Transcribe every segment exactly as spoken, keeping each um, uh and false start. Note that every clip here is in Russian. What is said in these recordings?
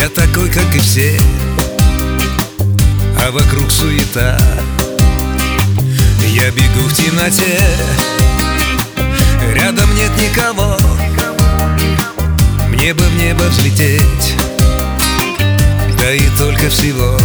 Я такой, как и все, а вокруг суета. Я бегу в темноте, рядом нет никого. Мне бы в небо взлететь, да и только всего.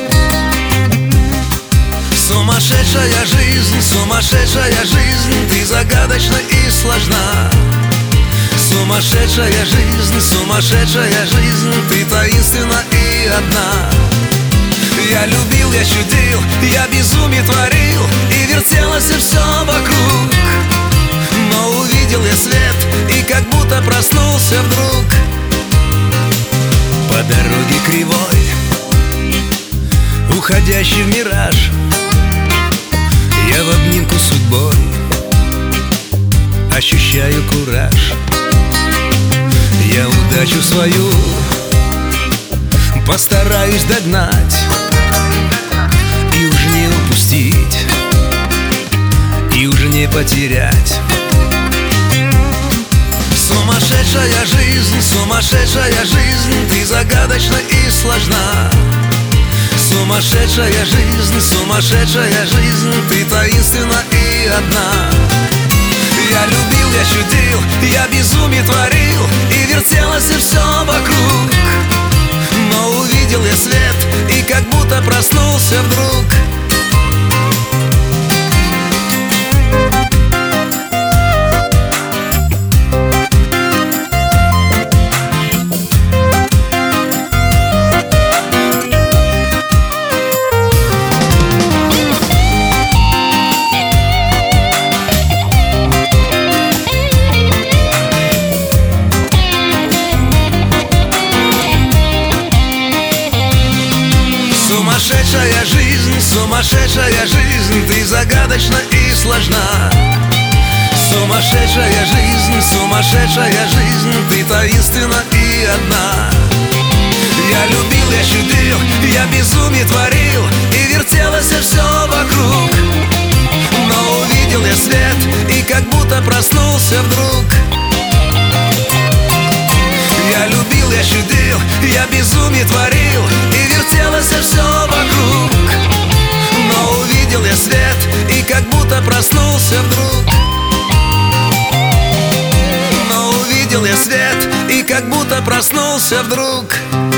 Сумасшедшая жизнь, сумасшедшая жизнь, ты загадочна и сложна. Сумасшедшая жизнь, сумасшедшая жизнь, ты таинственна и одна. Я любил, я чудил, я безумие творил, и вертелось все вокруг. Но увидел я свет, и как будто проснулся вдруг. По дороге кривой, уходящий в мираж, я в обнимку с судьбой ощущаю кураж. Я удачу свою постараюсь догнать и уж не упустить, и уж не потерять. Сумасшедшая жизнь, сумасшедшая жизнь, ты загадочна и сложна. Сумасшедшая жизнь, сумасшедшая жизнь, ты таинственна и одна. Я любил, я чудил, я безумие творил, и вертелось все вокруг. Но увидел я свет, и как будто проснулся вдруг. Сумасшедшая жизнь, сумасшедшая жизнь, ты загадочна и сложна. Сумасшедшая жизнь, сумасшедшая жизнь, ты таинственна и одна. Я любил, я чудил, я безумие творил, и вертелось все вокруг. Но увидел я свет, и как будто проснулся вдруг. Я любил, я чудил, я безумие творил, и вертелось все вокруг. Но увидел я свет, и как будто проснулся вдруг. Но увидел я свет, и как будто проснулся вдруг.